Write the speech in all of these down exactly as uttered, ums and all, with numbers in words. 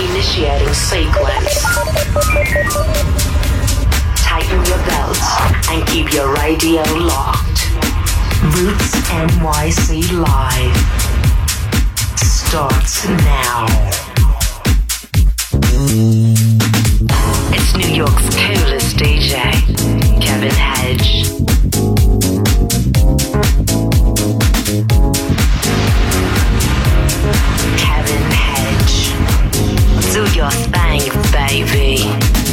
Initiating sequence. Tighten your belts and keep your radio locked. Roots N Y C Live starts now. It's New York's coolest D J, Kevin Hedge. Kevin Hedge. Do your thing, baby.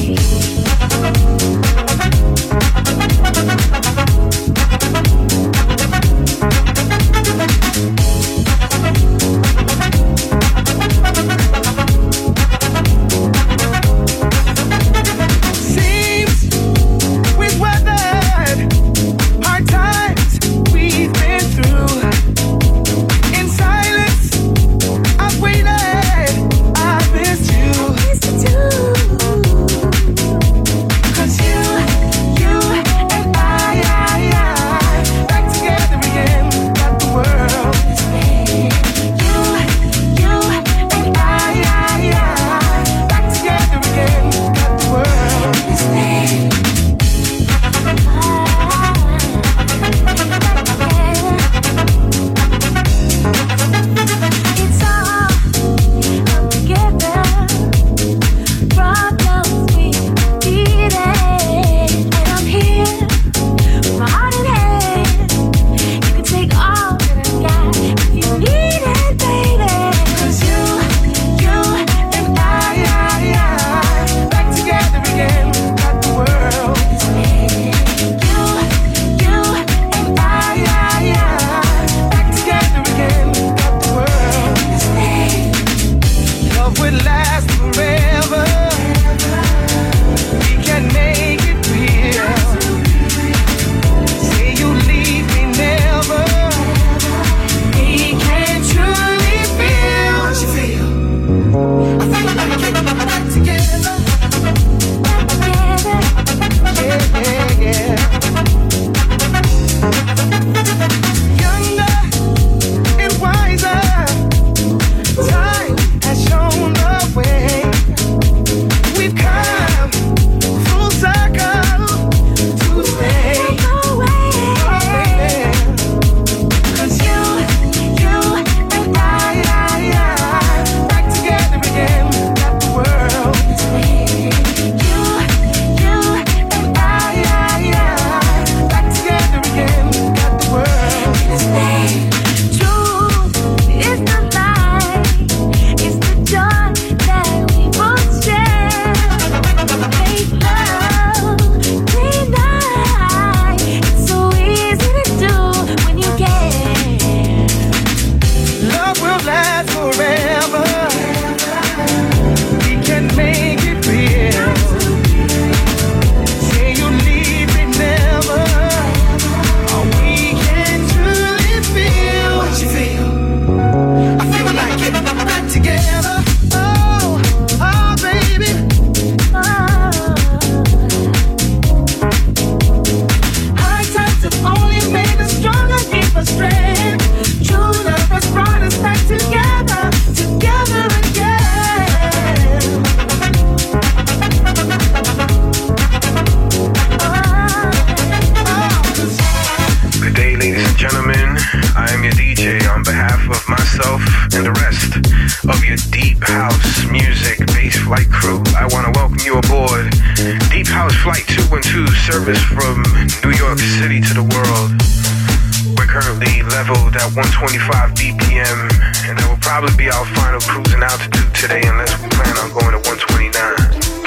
one twenty-five B P M, and that will probably be our final cruising altitude today unless we plan on going to one twenty-nine.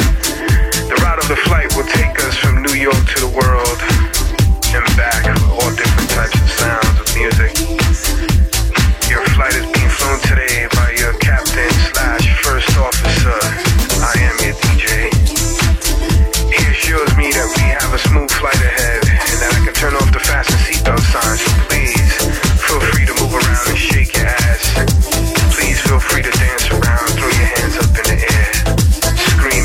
The route of the flight will take us from New York to the world and back with all different types of sounds of music. Your flight is being flown today by your captain slash first officer. I am your D J. He assures me that we have a smooth flight ahead and that I can turn off the fasten seatbelt sign, so please feel free to move around and shake your ass. Please feel free to dance around, throw your hands up in the air, scream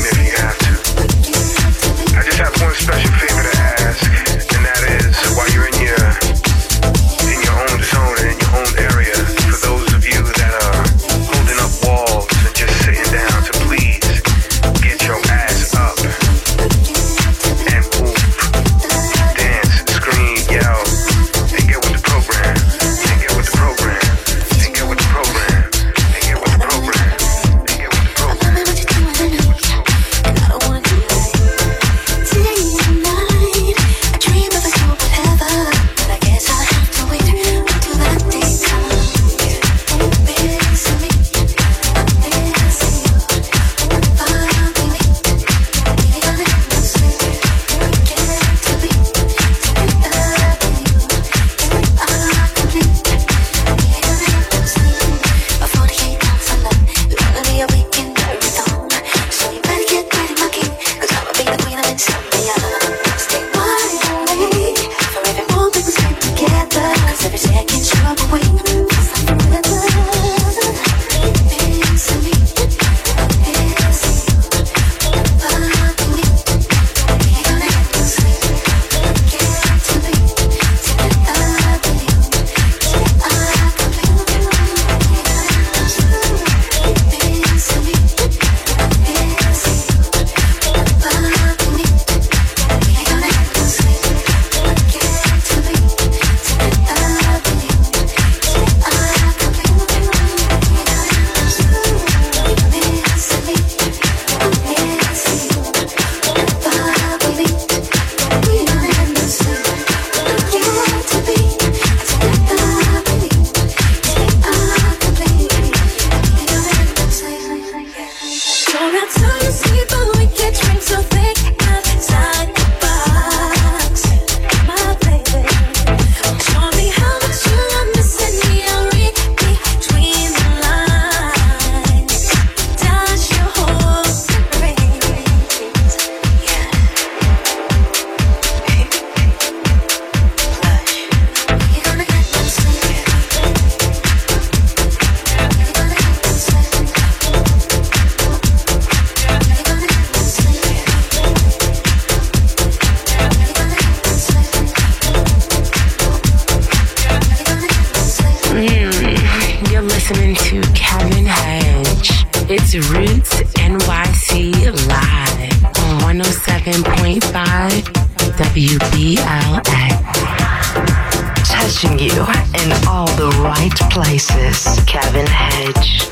It's Roots N Y C live on one oh seven point five W B L X. Touching you in all the right places. Kevin Hedge.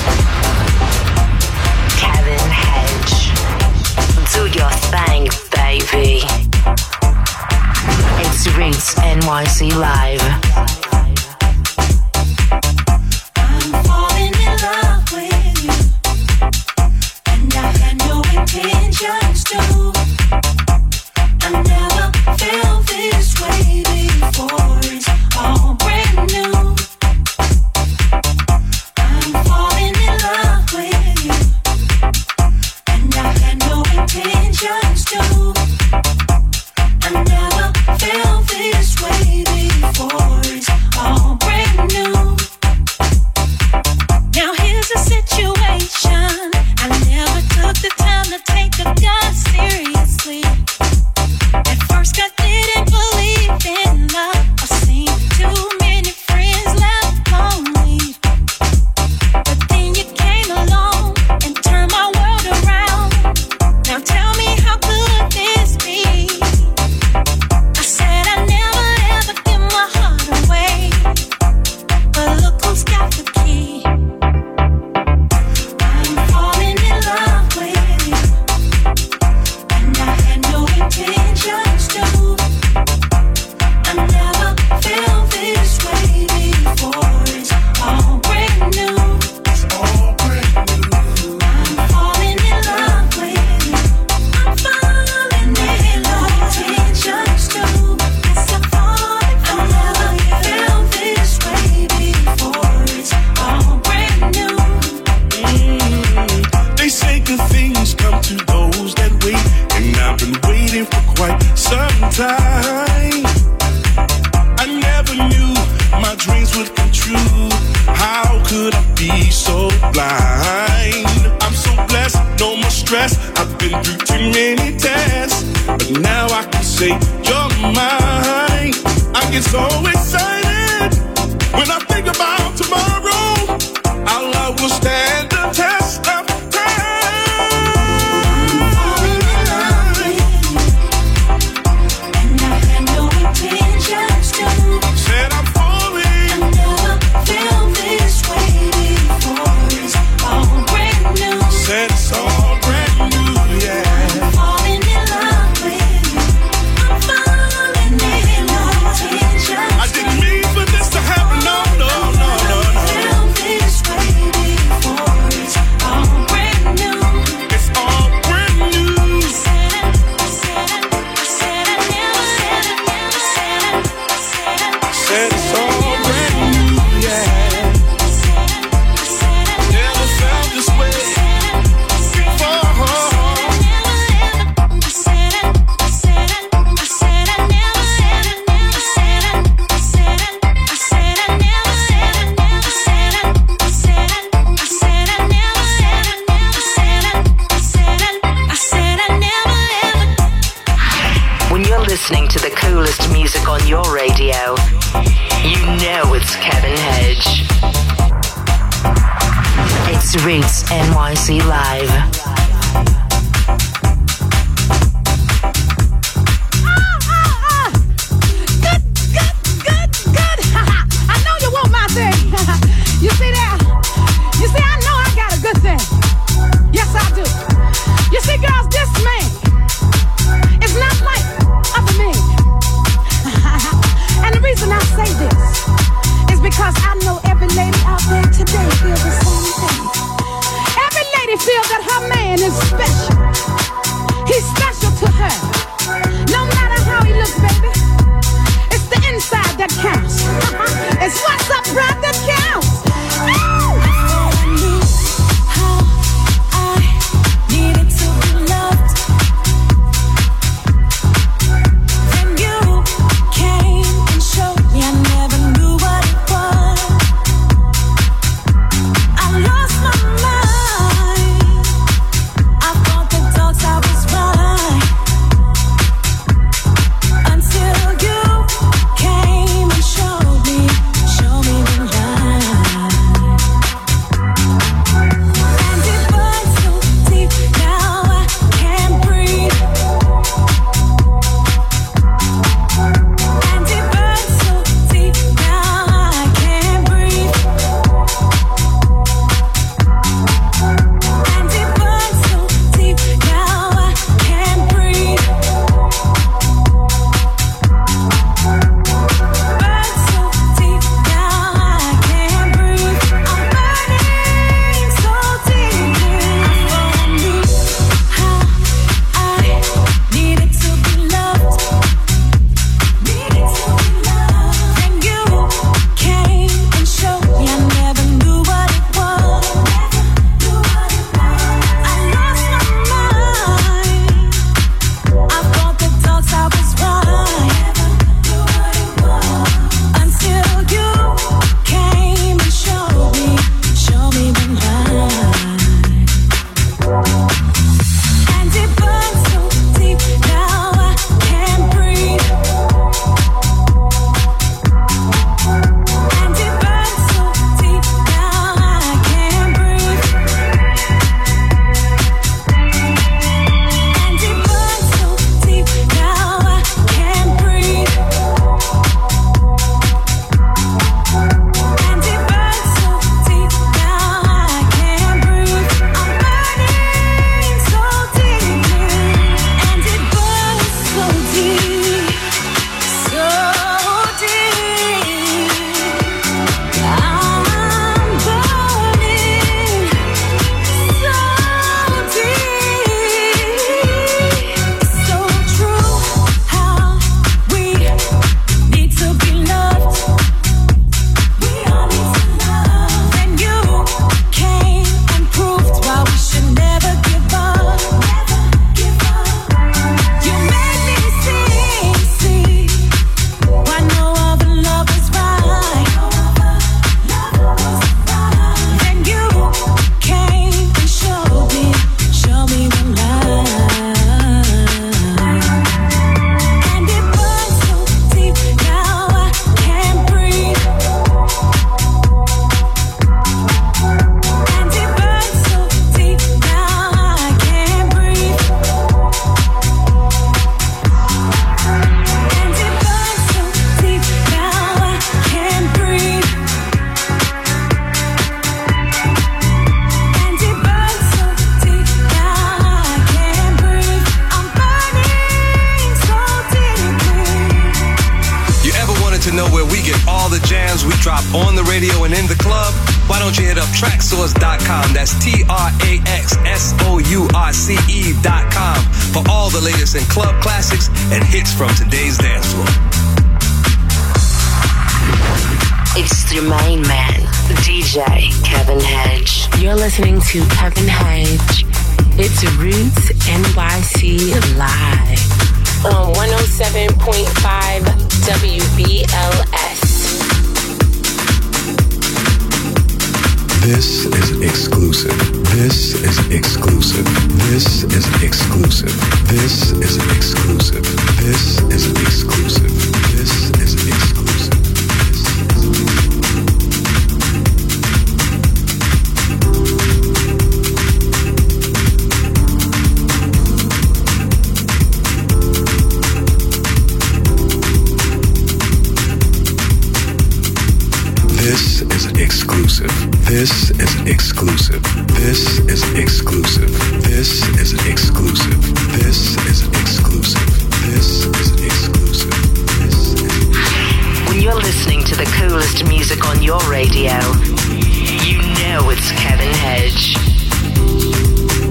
Kevin Hedge. Do your thing, baby. It's Roots N Y C live. I'm falling in love with you, and I had no intentions to. I never felt this way before. It's all brand new. I'm falling in love with you, and I had no intentions to. I never felt this way before. It's all brand new. Now here's a situation. I never took the time to take the God seriously. At first I didn't believe in love. I've seen too many friends left lonely. But then you came along and turned my world around. Now tell me, how could this be? I said I never ever give my heart away, but look who's got the key. I'm falling in love with you, and I had no intentions to. I never felt this way before. It's all brand new. It's all brand new. I'm falling in love with you. I'm falling in love. Intentions to. Yes, I'm falling. I never felt this way before. It's all brand new. Mm, they say good things come to those that wait, and I've been waiting for quite some time. I never knew my dreams would come true. How could I be so blind? I'm so blessed, no more stress. I've been through too many tests, but now I can say you're mine. I get so excited when I think about tomorrow. Our love will stand the test of said I'm falling. I never felt this way before. It's all brand new. Said it's all brand new, yeah. I'm falling in love with you. I'm falling in love. I didn't mean for this to happen, no, no, no, no, no. I never felt this way before. It's all brand new. It's all brand new. I said it, I said it, I said I never said it, I said it, I said it, I Said it's all brand new, yeah. Never felt this way before. When you're listening to the coolest music on your radio, you know it's Kevin Hedge. It's Roots N Y C Live. Good, good, good, good. I know you want my thing. You see that? You see, I know I got a good thing. Yes, I do. You see, girls, this man is not like other men. And the reason I say this is because I know every lady out there today feels the same thing. Every lady feels that her man is special. He's special to her. No matter how he looks, baby, it's the inside that counts. It's what's up front that counts. traxsource dot com. That's T R A X S O U R C E dot com for all the latest in club classics and hits from today's dance floor. It's the main man, D J Kevin Hedge. You're listening to Kevin Hedge. It's Roots N Y C Live on one oh seven point five W B L S. This is exclusive. This is exclusive. This is exclusive. This is exclusive. This is exclusive. This is exclusive. This is exclusive. This is exclusive. This is exclusive. This is exclusive. This is exclusive. This is exclusive. When you're listening to the coolest music on your radio, you know it's Kevin Hedge.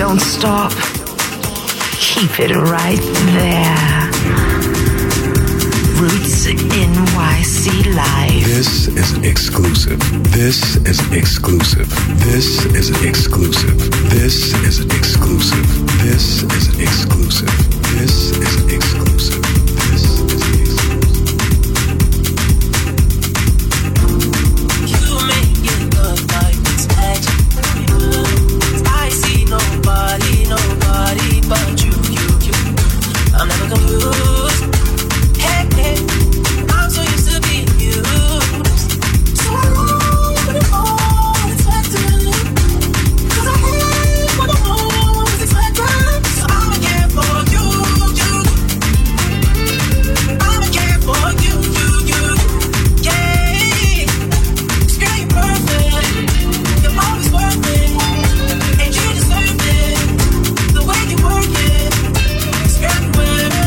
Don't stop. Keep it right there. Roots N Y C Live. This is an exclusive. This is an exclusive. This is an exclusive. This is an exclusive. This is an exclusive. This is an exclusive. This is an exclusive. You make it look like it's magic. I see nobody, nobody but you, you, you. I'm never confused. Hey, hey, I'm so used to being used. So I long for the more expected. Cause I hate when the more is expected. So I'ma care for you, you. I'ma care for you, you, you. Yeah. Girl, you're perfect. You're always worth it. And you deserve it. The way you work it. Girl, you wear it.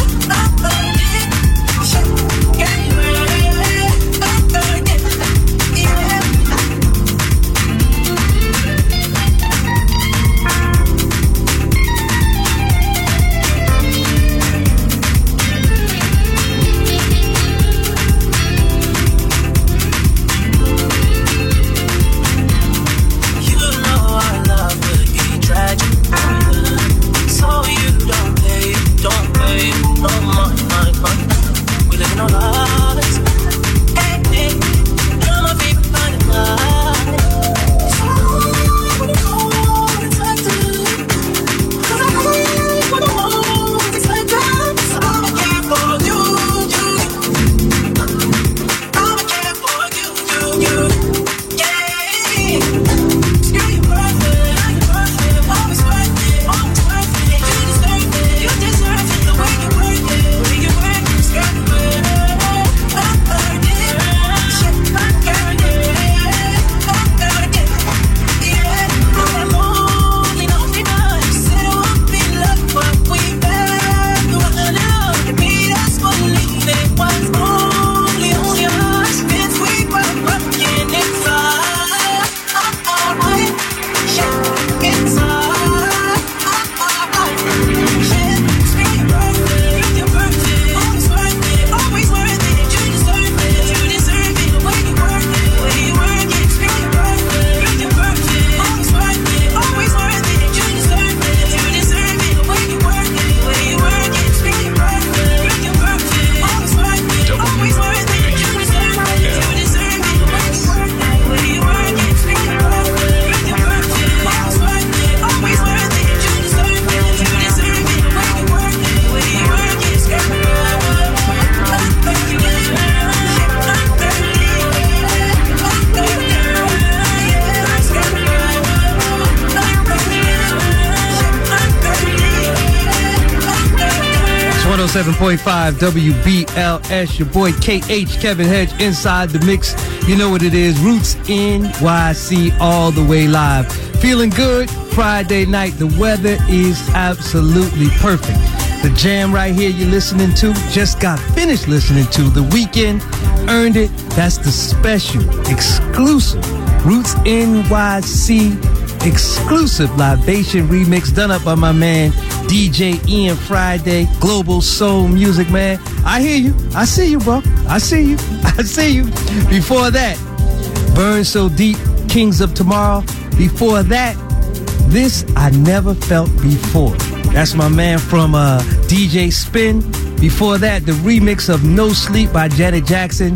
seven point five W B L S, your boy K H, Kevin Hedge, inside the mix. You know what it is, Roots N Y C, all the way live. Feeling good, Friday night. The weather is absolutely perfect. The jam right here you're listening to, just got finished listening to. The Weeknd, Earned It. That's the special, exclusive Roots N Y C exclusive libation remix done up by my man D J Ian Friday, Global Soul Music, man. I hear you. I see you, bro. I see you. I see you. Before that, Burn So Deep, Kings of Tomorrow. Before that, This I Never Felt Before. That's my man from uh, D J Spin. Before that, the remix of No Sleep by Janet Jackson.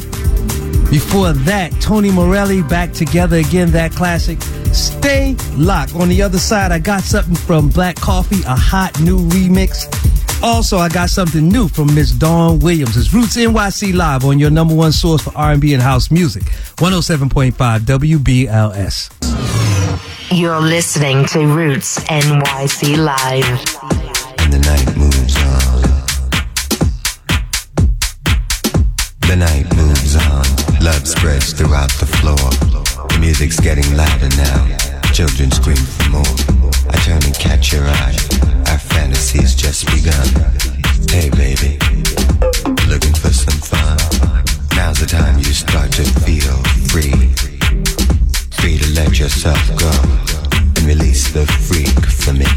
Before that, Tony Morelli, Back Together Again, that classic. Stay locked. On the other side, I got something from Black Coffee, a hot new remix. Also, I got something new from Miss Dawn Williams. It's Roots N Y C Live on your number one source for R and B and house music. one oh seven point five W B L S. You're listening to Roots N Y C Live. And the night moves on. The night moves on. Love spreads throughout the floor. The music's getting louder now. Children scream for more. I turn and catch your eye. Our fantasy's just begun. Hey baby, looking for some fun. Now's the time you start to feel free. Free to let yourself go and release the freak for me.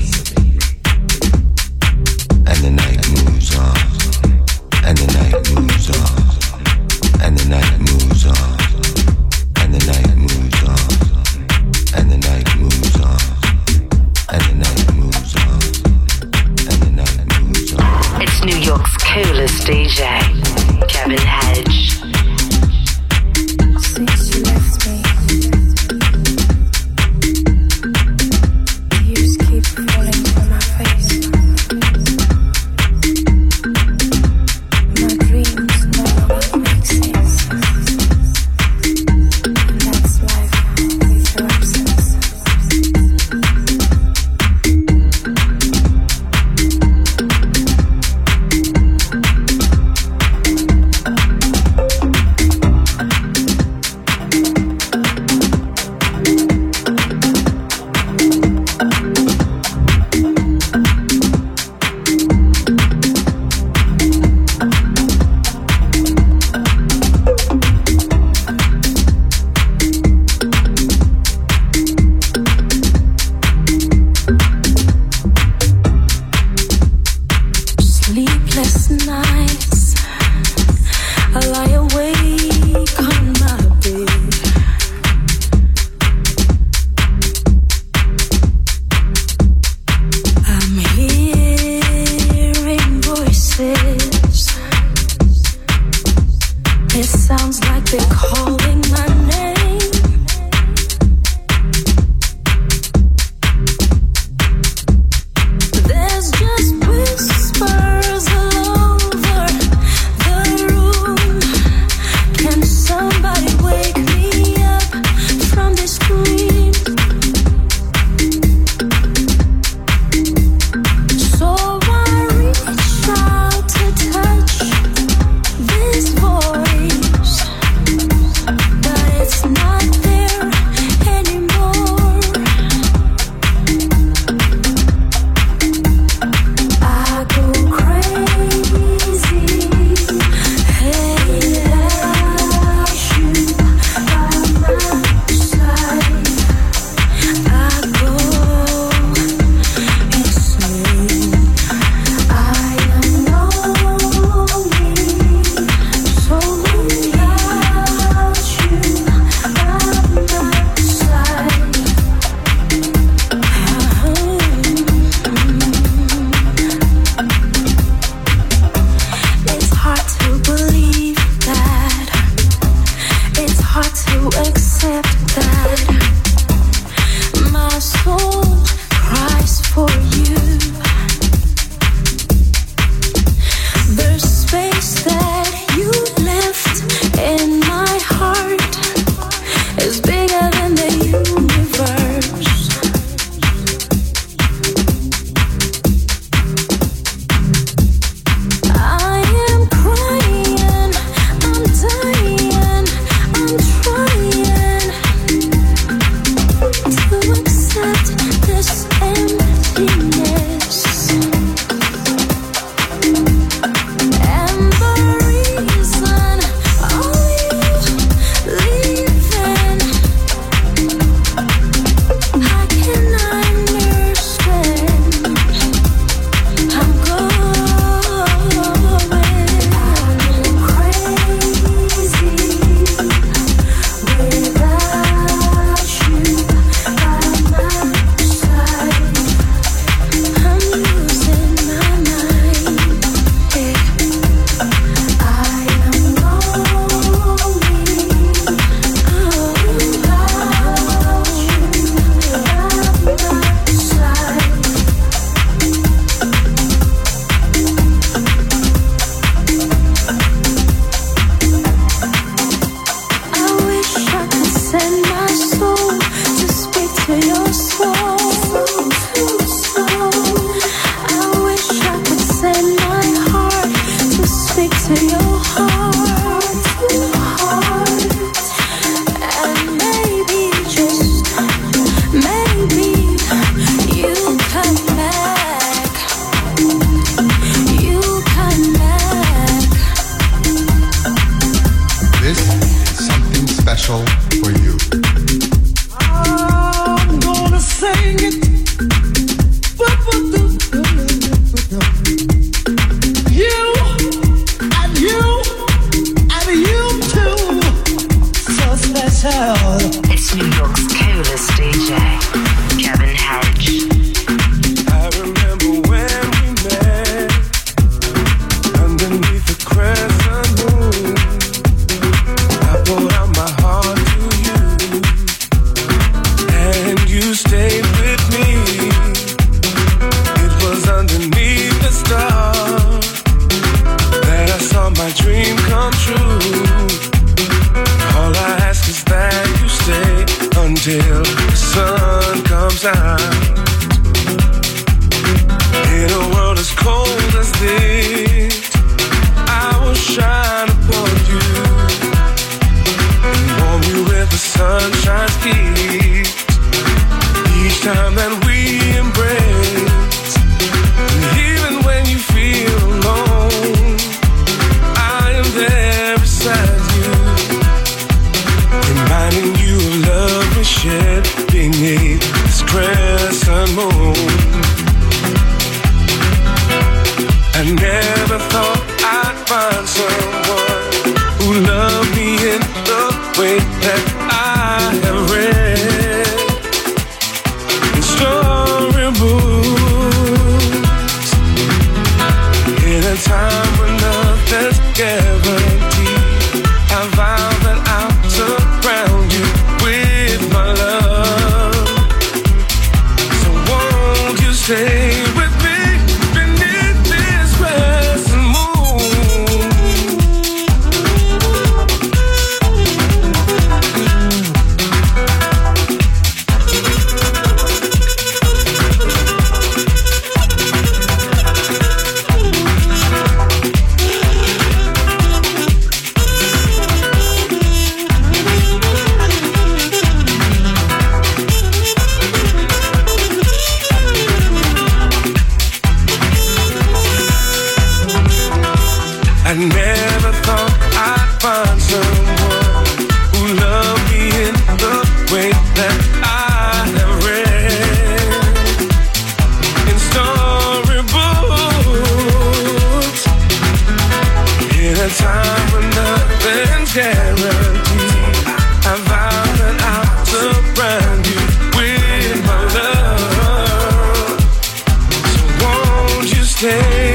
charity. I vow that I'll surround you with my love. So won't you stay?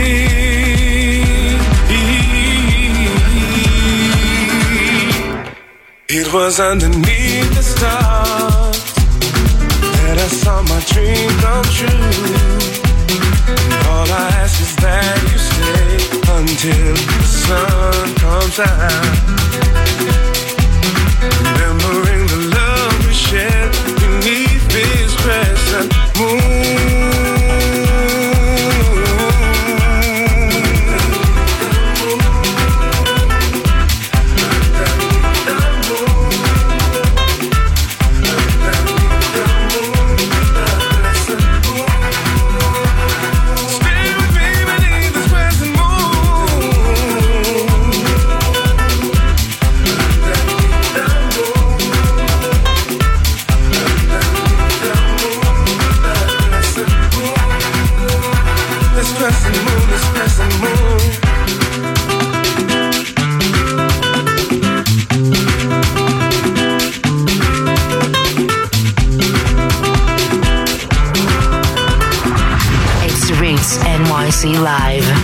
It was underneath the stars that I saw my dream come true. All I ask is that you stay until the sun comes out. Remembering the love we shared beneath this crescent moon. Live.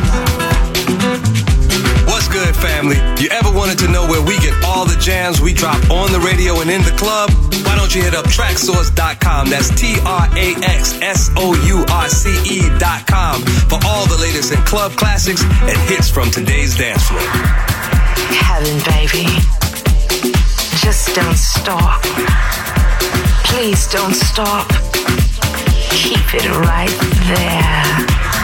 What's good, family? You ever wanted to know where we get all the jams we drop on the radio and in the club? Why don't you hit up traxsource dot com? That's T R A X S O U R C E dot com for all the latest in club classics and hits from today's dance floor. Heaven, baby. Just don't stop. Please don't stop. Keep it right there.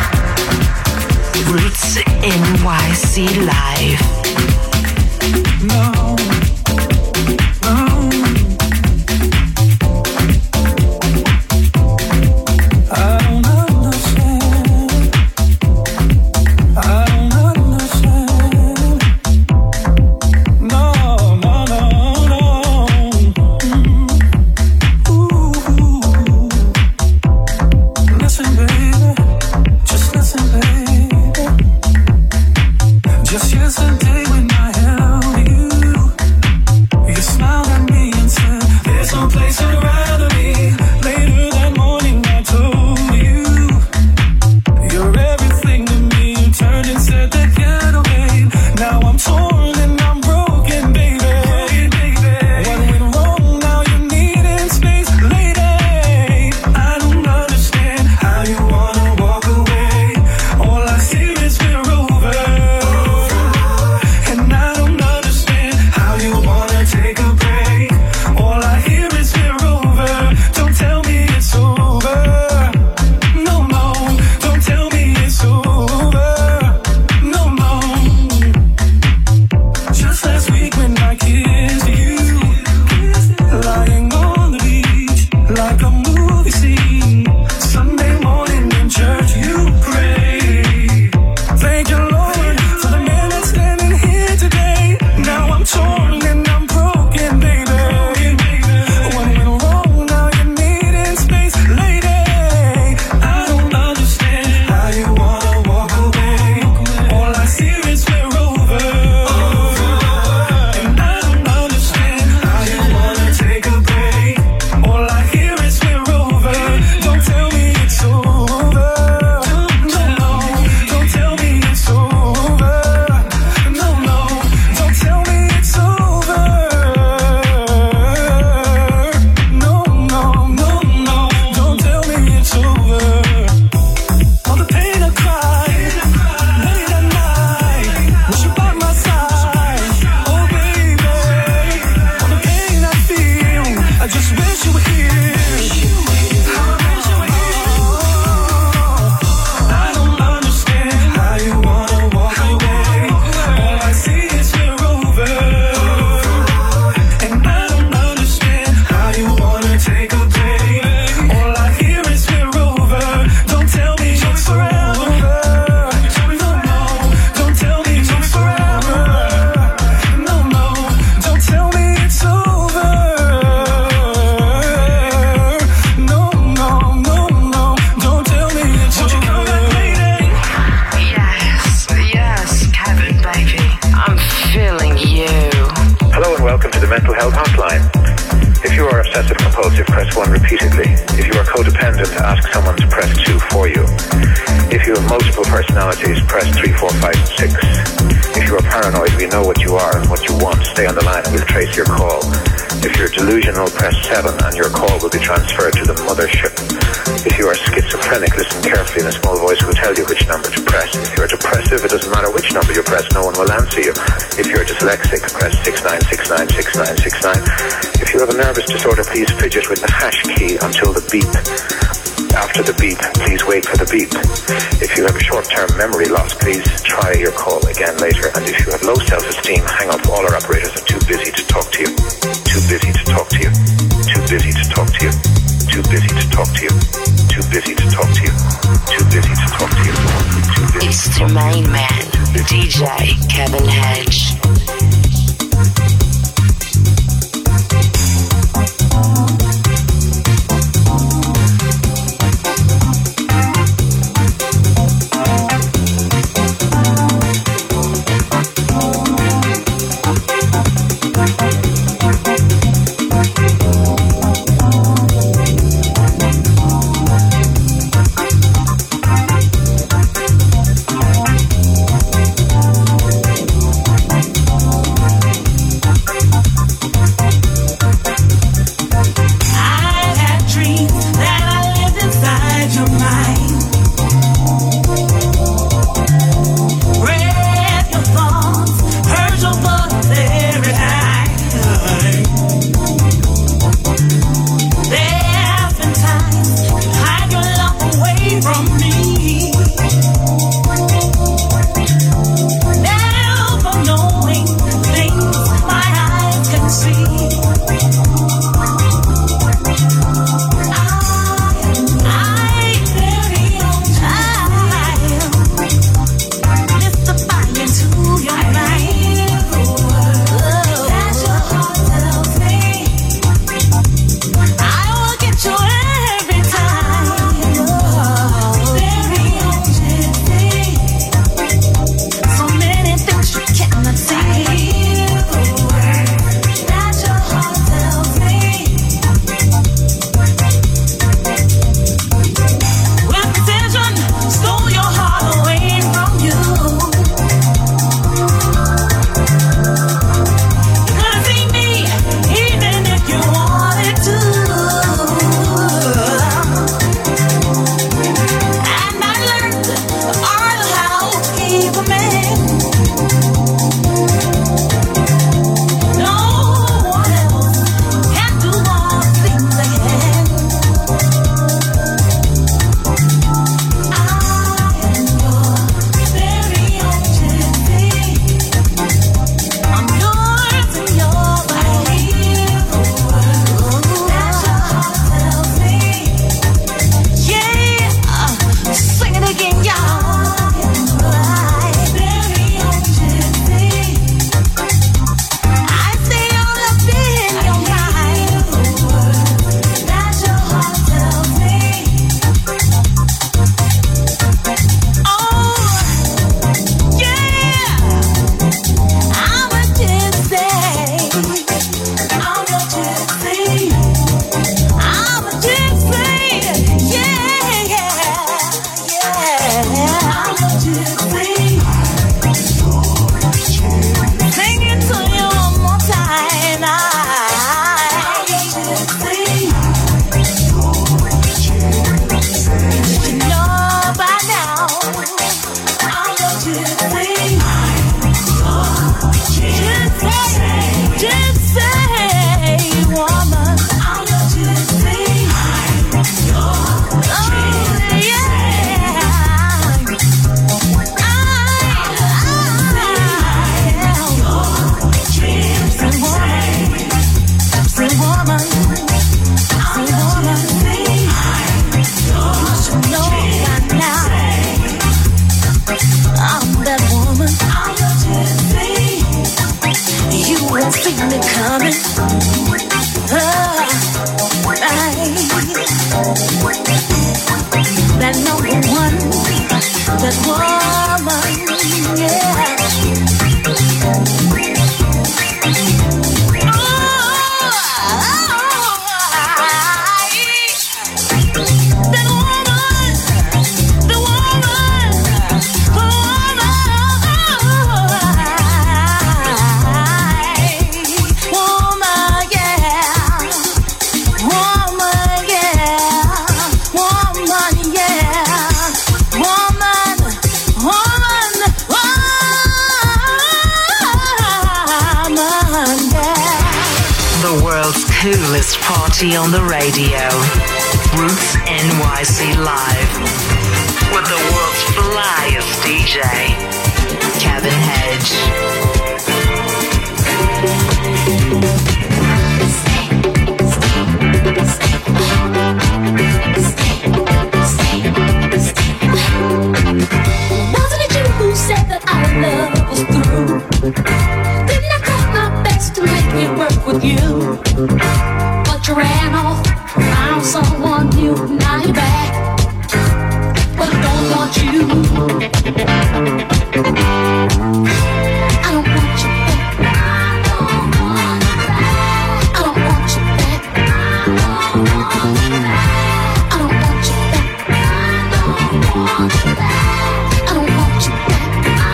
Roots N Y C Live. No, no. I don't understand. I don't understand. No, no, no, no. Ooh. Listen, baby. Just listen, baby. Just yesterday when I the mental health hotline. If you are obsessive compulsive, press one repeatedly. If you are codependent, ask someone to press two for you. If you have multiple personalities, press three, four, five, six. If you are paranoid, we know what you are and what you want. Stay on the line and we'll trace your call. If you're delusional, press seven and your call will be transferred to the mothership. If you are schizophrenic, listen carefully and a small voice will tell you which number to press. If you're depressive, it doesn't matter which number you press, no one will answer you. If you're dyslexic, press six nine six nine six nine six nine. If you have a nervous disorder, please fidget with the hash key until the beep. After the beep, please wait for the beep. If you have a short-term memory loss, please try your call again later. And if you have low self-esteem, hang up. All our operators are too busy to talk to you. Too busy to talk to you. Too busy to talk to you. Too busy to talk to you. Too busy to talk to you. Too busy to talk to you. Too busy It's the main man, D J Kevin Hedge. that woman, yeah. coolest party on the radio. Roots N Y C Live. With the world's flyest D J, Kevin Hedge. Wasn't it you who said that our love was through? Didn't I try my best to make it work with you? But you ran off, found someone new, now you're back. But I don't want you. I don't want you back. I don't want you back. I don't want you back. I don't want you back.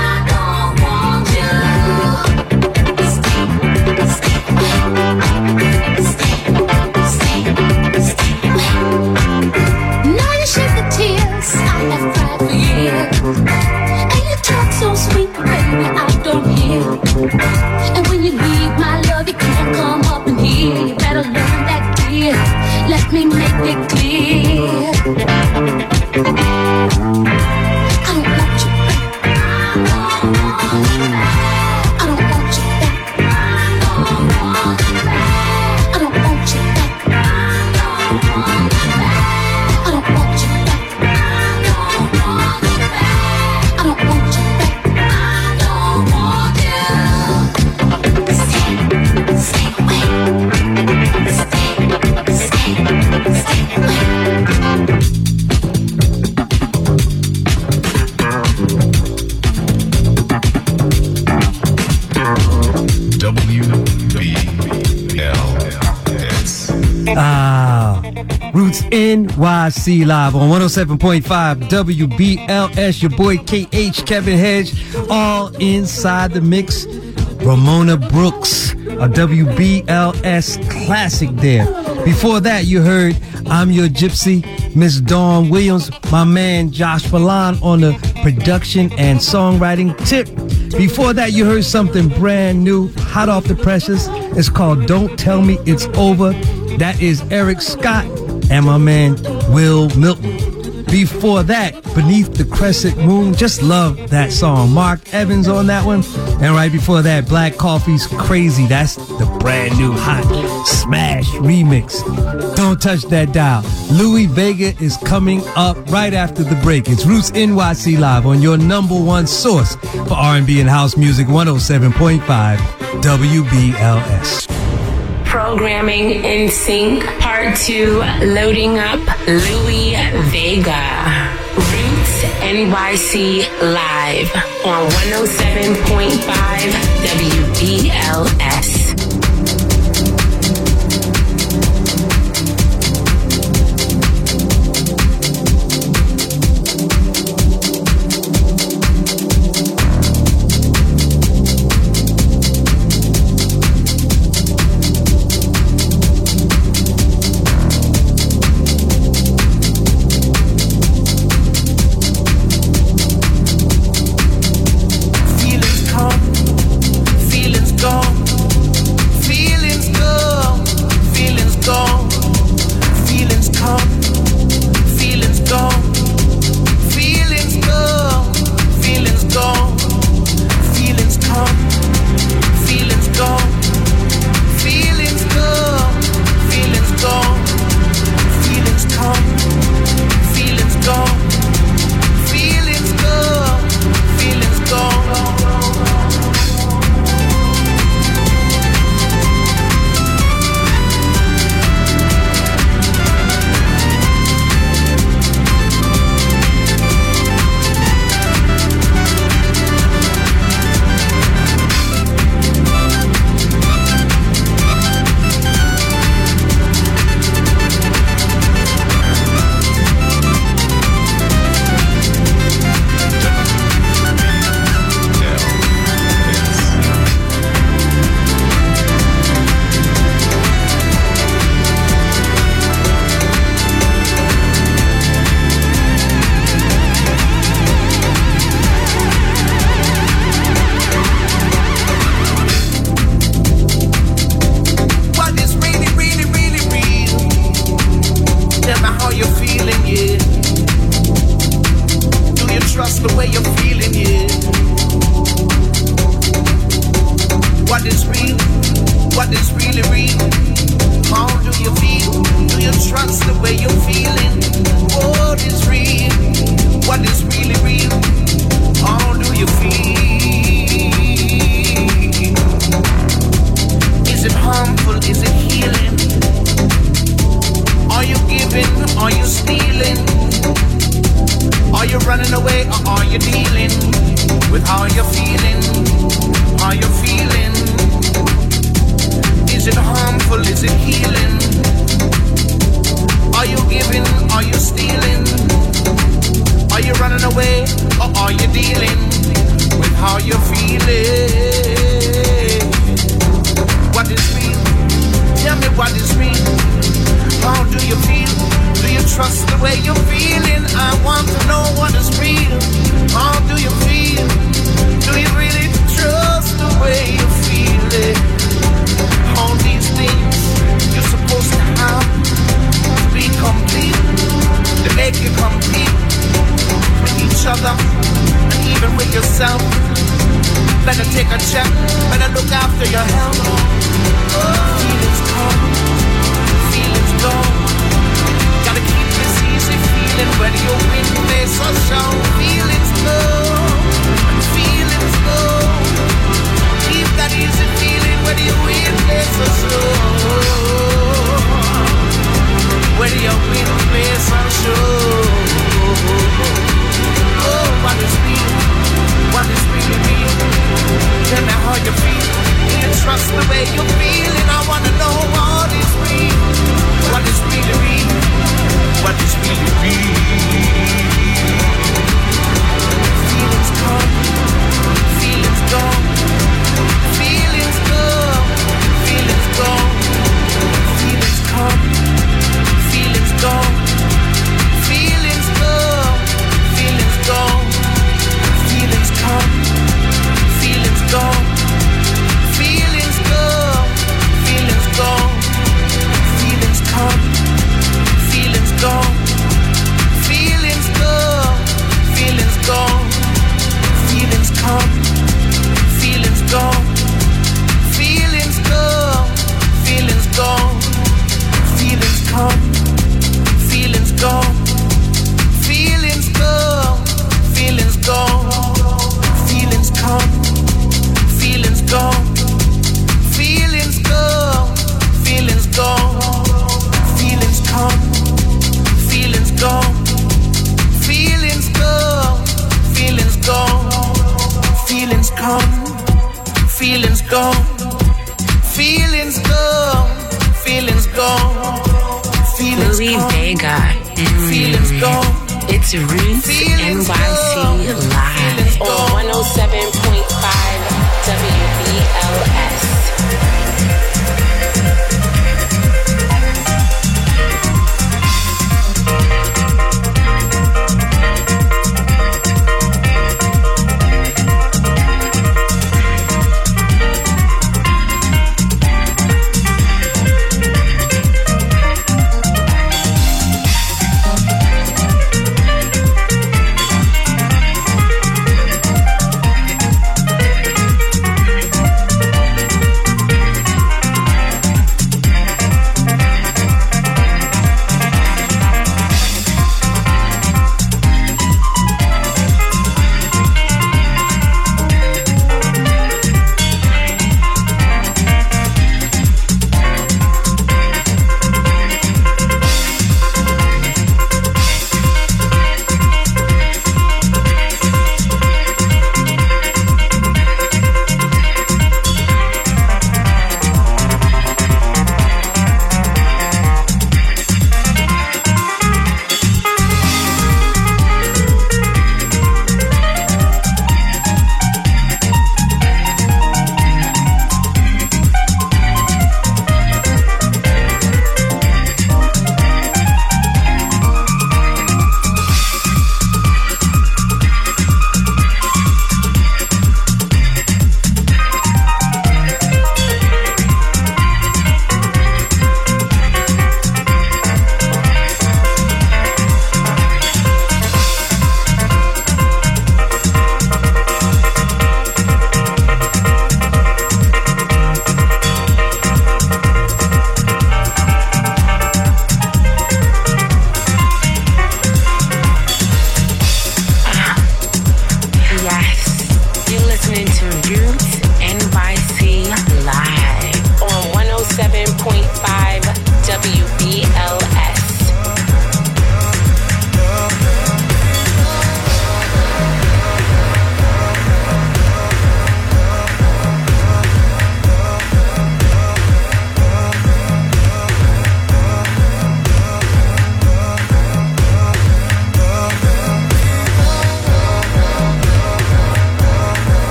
Stay, stay away. Stay, stay, stay away. Now you shed the tears I have cried for years, and you talk so sweet, baby, I don't hear. And when you leave my love, you can't come up in here. You better learn that, dear. Let me make it clear. I don't want you back. I don't want you back. I don't want you back. I don't want you back. I don't want you back. I don't want you. Stay, stay away. Stay, stay, stay away. W B L S. Ah, Roots N Y C Live on one oh seven point five W B L S. Your boy K H Kevin Hedge, all inside the mix. Ramona Brooks, a W B L S classic there. Before that, you heard I'm Your Gypsy, Miss Dawn Williams, my man Josh Milan on the production and songwriting tip. Before that, you heard something brand new, hot off the presses. It's called Don't Tell Me It's Over. That is Eric Scott and my man Will Milton. Before that, Beneath the Crescent Moon, just love that song. Mark Evans on that one. And right before that, Black Coffee's Crazy. That's the brand new hot smash remix. Don't touch that dial. Louis Vega is coming up right after the break. It's Roots N Y C Live on your number one source for R and B and house music, one oh seven point five W B L S. Programming in sync, part two, loading up Louis Vega. Roots N Y C Live on one oh seven point five W B L S. Feelings gone. real? What is really real? How do you feel? Do you trust the way you're feeling? What is real? What is really real? How do you feel? Is it harmful? Is it healing? Are you giving? Are you stealing? Are you running away or are you dealing with how you're feeling? How you're feeling? Is it harmful? Is it healing? Are you giving? Are you stealing? Are you running away or are you dealing with how you're feeling? What is real? Tell me what is real. How do you feel? Do you trust the way you're feeling? I want to know what is real. How do you feel? Do you really trust the way you're feeling? All these things you're supposed to have to be complete, to make you complete with each other and even with yourself. Better take a check, better look after your health. Oh, feelings come, feelings go. Gotta keep this easy feeling, whether you win, face or show. Feelings go, feelings go. Keep that easy feeling, whether you win, face or show. Whether you win, face or show. Oh, what is real? What is really real? Tell me how you feel. Do you trust the way you're feeling? I wanna know what is real. What is really real? What is really real? Feelings come, feelings go. Feelings go, feelings go. Feelings come, feelings go. Feelings go, feelings go. Feelings come, feelings go. Feelings go, feelings go. Feelings come, feelings go. Feelings go, feelings go. Feelings come, feelings go. Feelings go, feelings go. Feelings come, feelings go. Feelings go, feelings go. Feelings come, feelings go. Feelings go, feelings go. Feelings come, feelings go. Feelings go, feelings go. Feelings come, feelings go. Feelings go, feelings go. Feelings Louie come, Vega. Mm. Feelings go. It's Roots N Y C Live on one oh seven point five W B L S.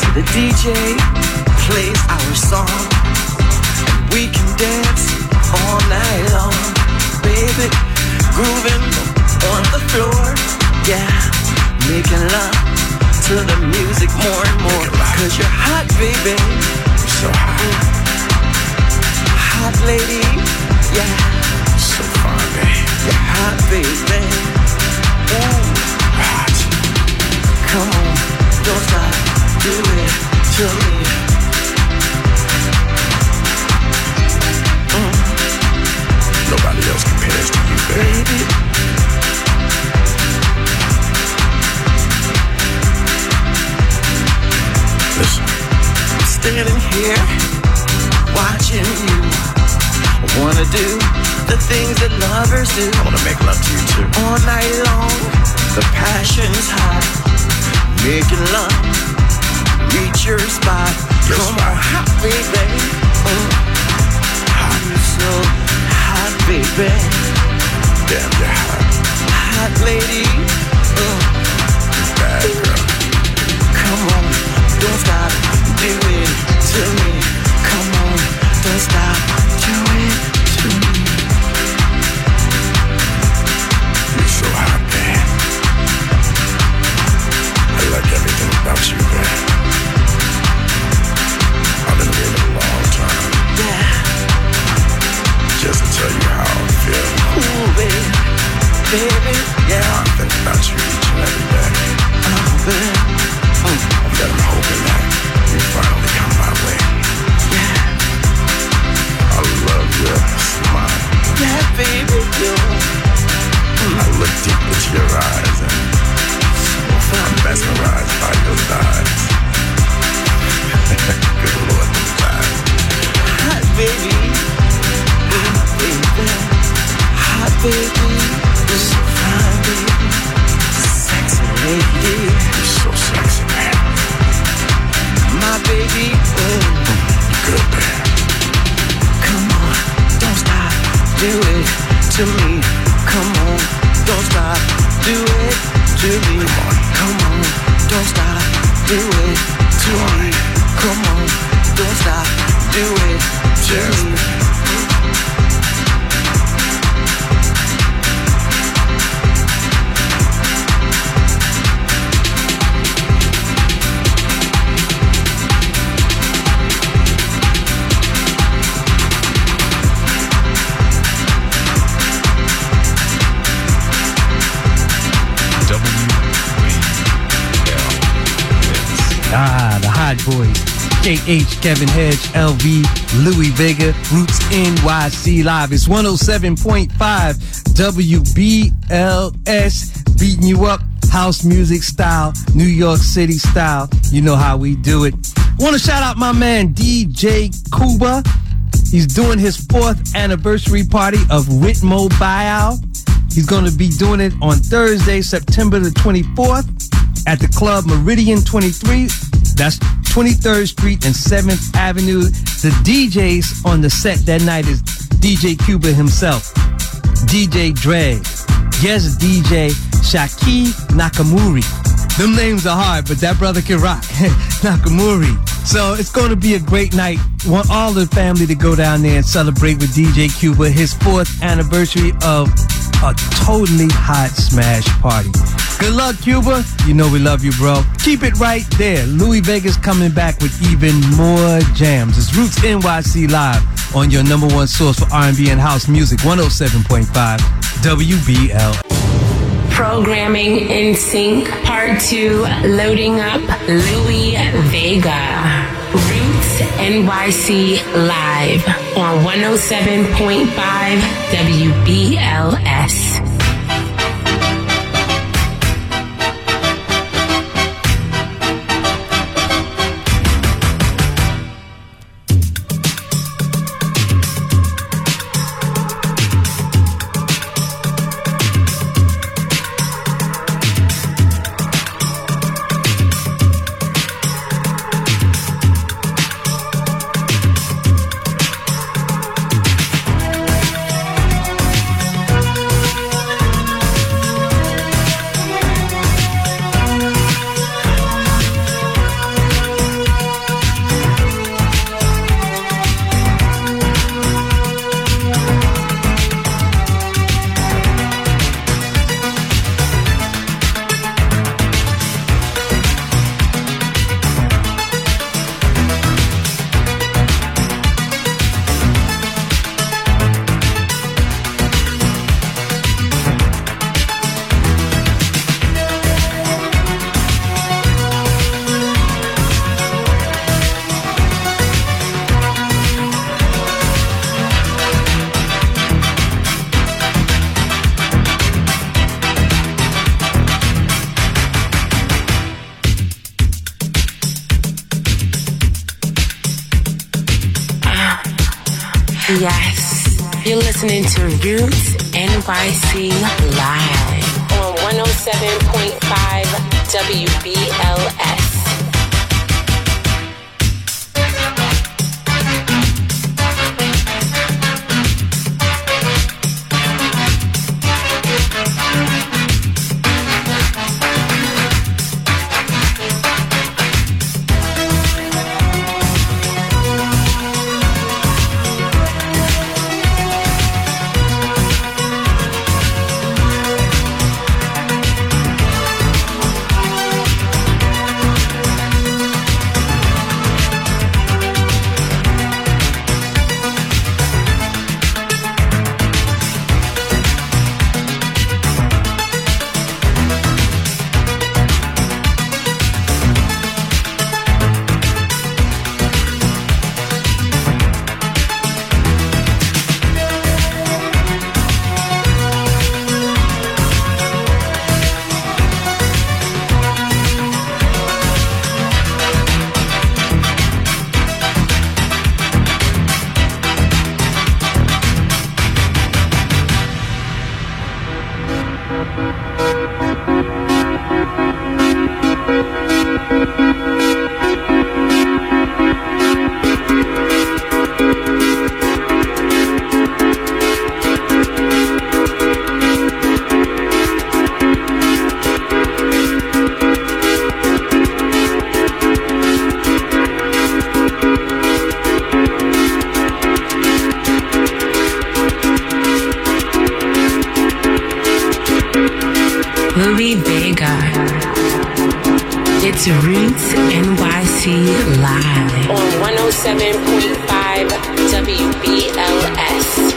The D J plays our song, and we can dance all night long. Baby, grooving on the floor, yeah, making love to the music more and more. Cause you're hot, baby, so hot. Hot lady, yeah, so far, baby. You're hot, baby. Ooh, hot. Come on, don't stop, do it to me. Mm. Nobody else compares to you, baby. baby. Listen, I'm standing here watching you. I wanna do the things that lovers do. I wanna make love to you too. All night long, the passion's high. Making love, reach your spot. Your Come spot. on, hot baby. Mm. Hot. You're so hot, baby. Damn, you're hot. Hot lady. Mm. Bad girl. Come on, don't stop, do it to me. Come on, don't stop, do it to me. You're so hot, man. I like everything about you, man. I've been waiting a long time. Yeah. Just to tell you how I feel. Ooh, baby, baby, yeah. I think about you each and every day. Oh, baby. Mm. That I'm hoping that you finally come my way. Yeah. I love your smile. Yeah, baby, you. Mm. I look deep into your eyes and so I'm mesmerized by your thighs. Good Lord, those thighs. Hot baby, hot baby, hot baby, you're so fine, baby, sexy lady, you're so sexy, man. My baby, oh, good man. Come on, don't stop, do it to me. Come on, don't stop, do it to me. Come on, don't stop, do it to me. Come on, don't stop, do it to me. Ah, the Hot Boys. K H, Kevin Hedge, L V, Louis Vega, Roots N Y C Live. It's one oh seven point five W B L S, beating you up, house music style, New York City style. You know how we do it. Want to shout out my man D J Kuba. He's doing his fourth anniversary party of Ritmo Buyout. He's going to be doing it on Thursday, September the twenty-fourth at the Club Meridian twenty-three. That's twenty-third Street and seventh Avenue. The D Js on the set that night is D J Cuba himself, D J Dre, yes, D J Shaki Nakamura. Them names are hard, but that brother can rock. Nakamura. So it's going to be a great night. Want all the family to go down there and celebrate with D J Cuba, his fourth anniversary of a totally hot smash party. Good luck, Cuba. You know we love you, bro. Keep it right there. Louis Vega's coming back with even more jams. It's Roots N Y C Live on your number one source for R and B and house music, one oh seven point five W B L. Programming in Sync, Part two, loading up Louis Vega. Roots N Y C Live on one oh seven point five W B L S. Yes, you're listening to Roots N Y C live on one oh seven point five W B L S. Louie Vega. It's Roots N Y C live on one oh seven point five W B L S.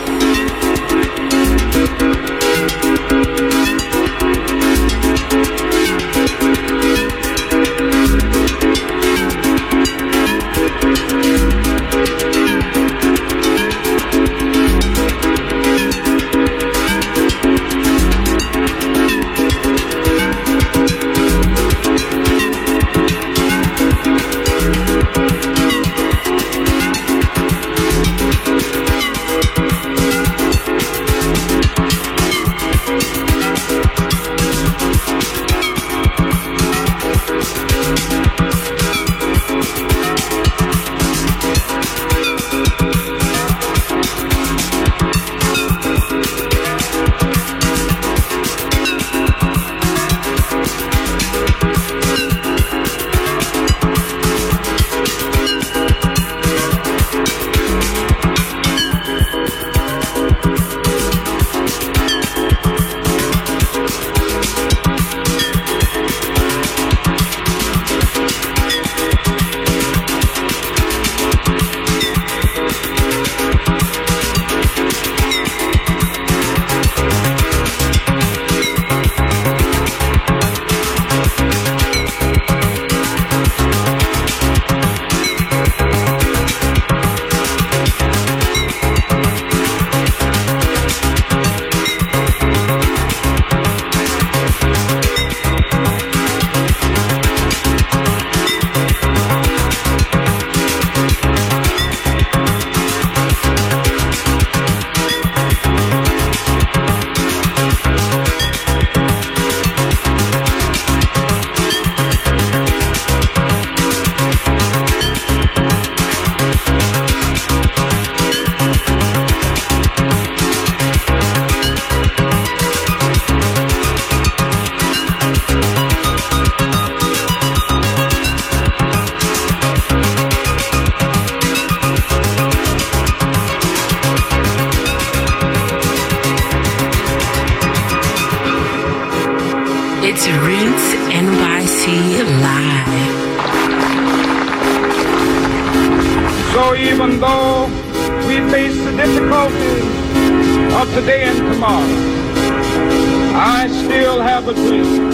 It's Roots N Y C live. So even though we face the difficulties of today and tomorrow, I still have a dream.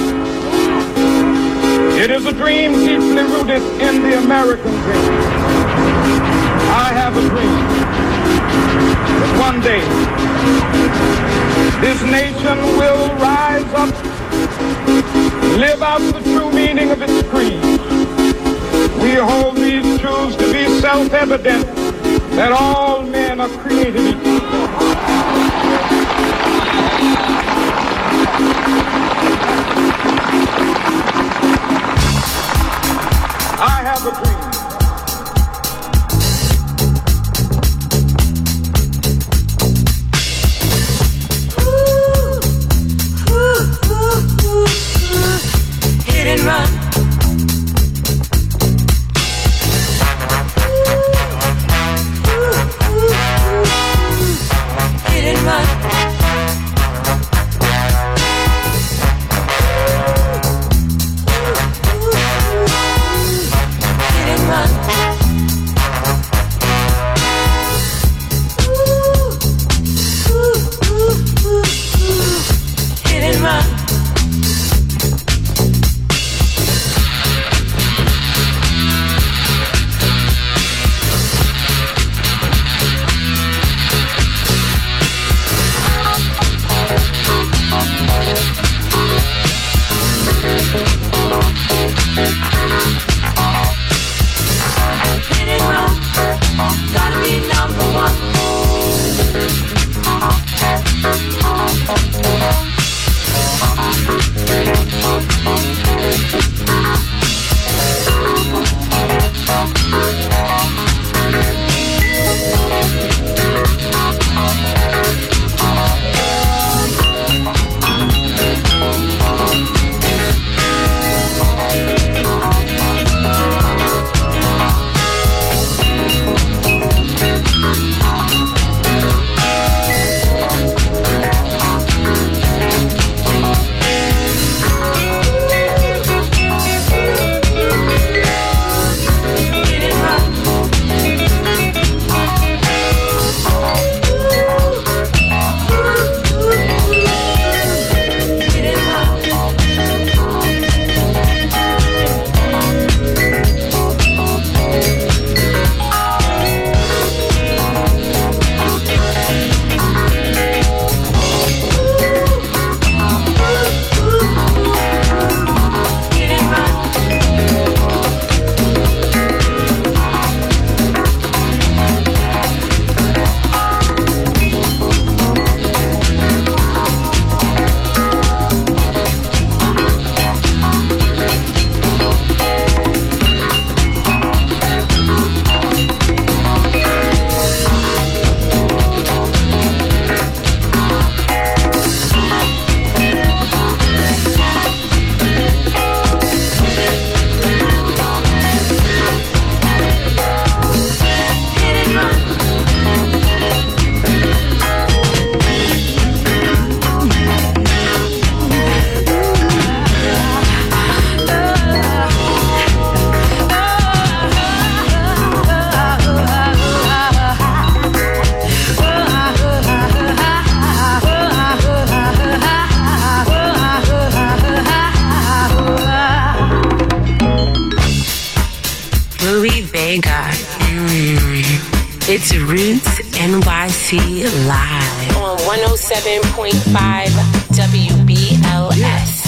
It is a dream deeply rooted in the American dream. I have a dream that one day this nation will rise up, live out the true meaning of its creed. We hold these truths to be self-evident that all men are created equal. I have a dream. Hit and run. Hit and run. Hit and run. Hit and run. Gotta be number one. It's Roots N Y C Live on one oh seven point five W B L S.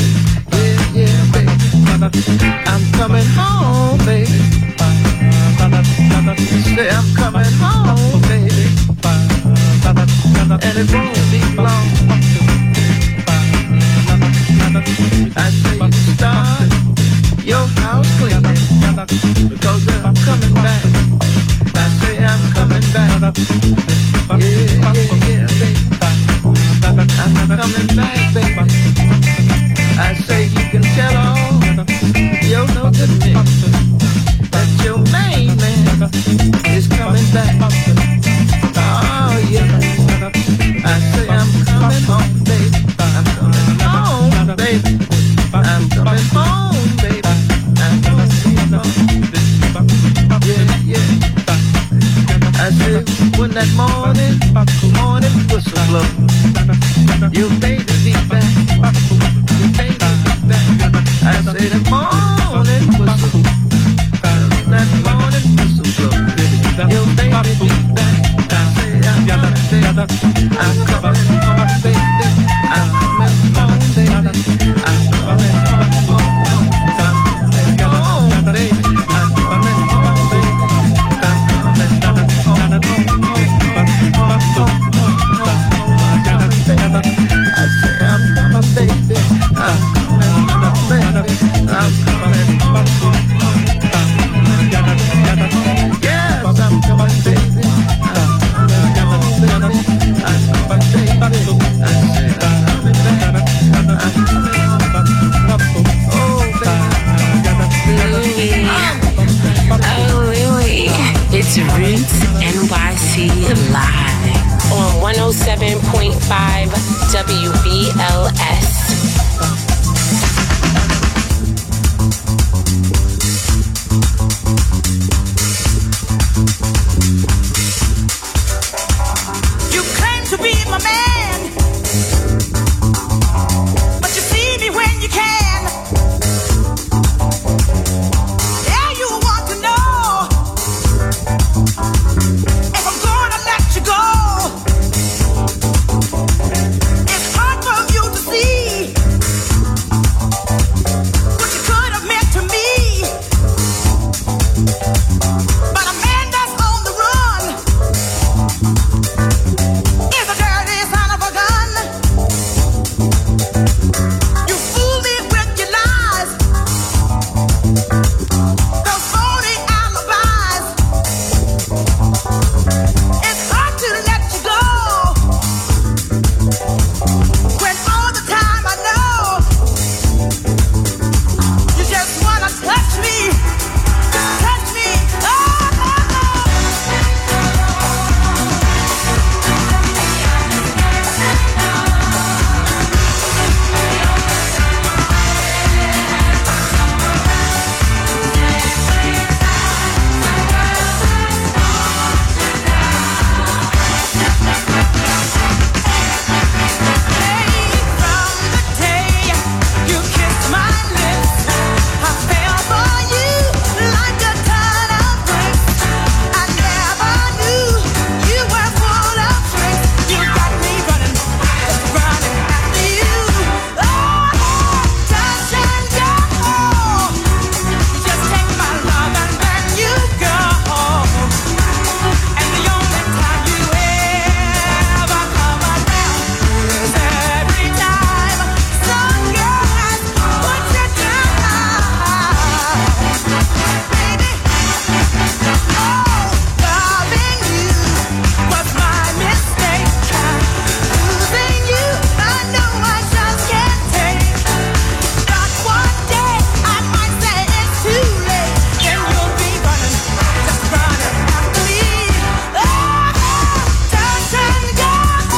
I'm coming home, baby. Say I'm coming home, baby, and it won't be long. I say you start your house cleaning, because I'm coming back. I say I'm coming back. Yeah, yeah, yeah, baby. I'm coming back, baby. I say you can tell all your no good men that your main man is coming back. Oh yeah. I say I'm coming home, baby. I'm coming home, baby. I'm coming home, baby. I'm coming home. Yeah, yeah. I said when that morning, morning whistle blow, your baby be back. Your baby be back. I say the morning whistle, that morning whistle blow, your baby be back. I say I'm coming, baby. I'm coming home, baby. I'm coming home, baby. I'm coming home, home, home. I'm coming home, baby. I'm coming home, baby. I'm coming home, home, home, home, home, home, home, home. I say I'm coming, baby. I'm coming home, baby. I'm coming home, home, home. Yes, I'm coming, baby. I'm coming home, baby. I'm coming, baby. I say I'm coming back. I'm coming home. Oh, baby. Oh, really? It's Roots N Y C Live on one oh seven point five W B L S. You claim to be my man, but you see me when you can. Yeah, you want to know if I'm gonna let you go. It's hard for you to see what you could have meant to me. But a man that's on the run is a dirty son of a gun. You fool me with your lies, those phony alibis. It's hard to let you go when all the time I know you just wanna touch me, just touch me. Oh, oh, you kissed my lips, I fell for you like a ton of bricks. I never knew you were full of tricks. You got me running, just running after you. Oh, touch and go. Just take my love and then you go. And the only time you ever come around is every time some girl has put you down. Baby, oh, loving you was my mistake. Losing you, I know I just can't take. But one day I might say it's too late. Then you'll be running, just running after me. Oh, touch and go.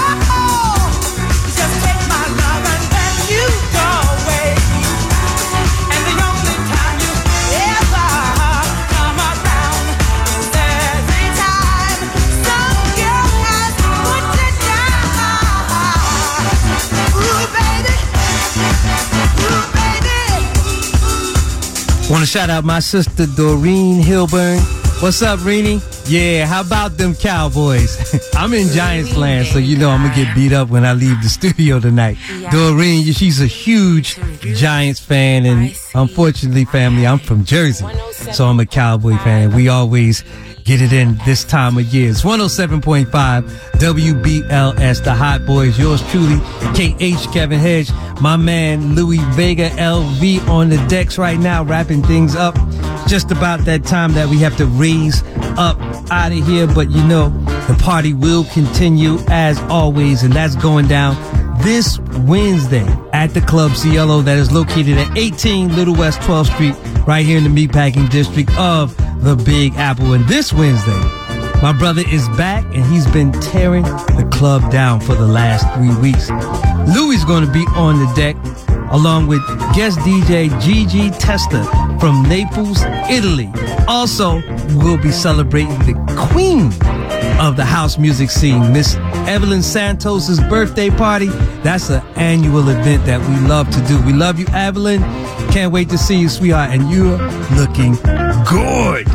Just take my love and then you go away. And the only time you ever come around is every time some girl has put you down. Ooh, baby. Ooh, baby. Want to shout out my sister Doreen Hilburn What's up, Rini? Yeah, how about them Cowboys? I'm in Giants land, so you know I'm going to get beat up when I leave the studio tonight. Doreen, she's a huge Giants fan, and unfortunately, family, I'm from Jersey, so I'm a Cowboy fan. We always get it in this time of year. It's one oh seven point five W B L S, the Hot Boys. Yours truly, K H Kevin Hedge. My man, Louis Vega L V on the decks right now, wrapping things up. Just about that time that we have to raise up out of here. But you know, the party will continue as always, and that's going down this Wednesday at the Club Cielo that is located at eighteen Little West twelfth Street, right here in the Meatpacking District of the Big Apple. And this Wednesday, my brother is back, and he's been tearing the club down for the last three weeks. Louis is going to be on the deck, along with guest D J Gigi Testa from Naples, Italy. Also, we'll be celebrating the queen of the house music scene, Miss Evelyn Santos's birthday party. That's an annual event that we love to do. We love you, Evelyn. Can't wait to see you, sweetheart. And you're looking good.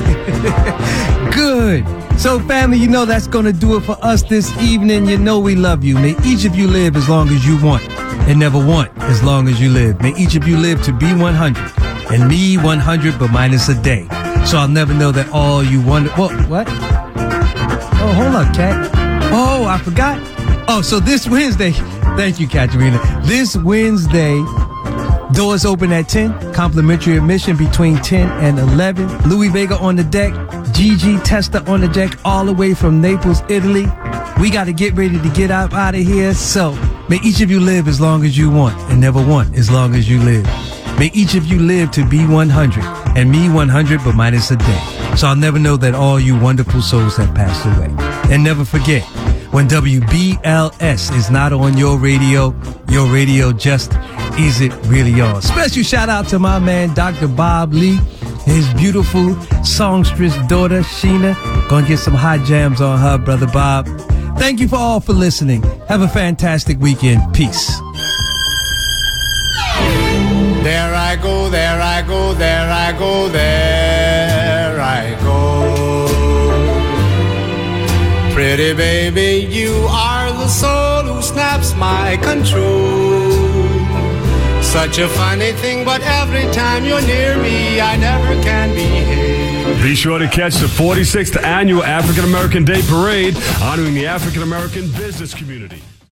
Good. So, family, you know that's going to do it for us this evening. You know we love you. May each of you live as long as you want and never want as long as you live. May each of you live to be one hundred and me one hundred but minus a day. So I'll never know that all you wonder. What? What? Oh, hold up, Cat. Oh, I forgot. Oh, so this Wednesday, thank you, Katerina. This Wednesday, doors open at ten. Complimentary admission between ten and eleven. Louis Vega on the deck. Gigi Testa on the deck, all the way from Naples, Italy. We got to get ready to get up out of here. So may each of you live as long as you want and never want as long as you live. May each of you live to be one hundred and me one hundred but minus a day. So I'll never know that all you wonderful souls have passed away. And never forget, when W B L S is not on your radio, your radio just isn't really on. Special shout out to my man, Doctor Bob Lee, his beautiful songstress daughter, Sheena. Gonna get some hot jams on her, Brother Bob. Thank you for all for listening. Have a fantastic weekend. Peace. There I go, there I go, there I go, there I go. Pretty baby, you are the soul who snaps my control. Such a funny thing, but every time you're near me, I never can behave. Be sure to catch the forty-sixth Annual African American Day Parade, honoring the African American business community.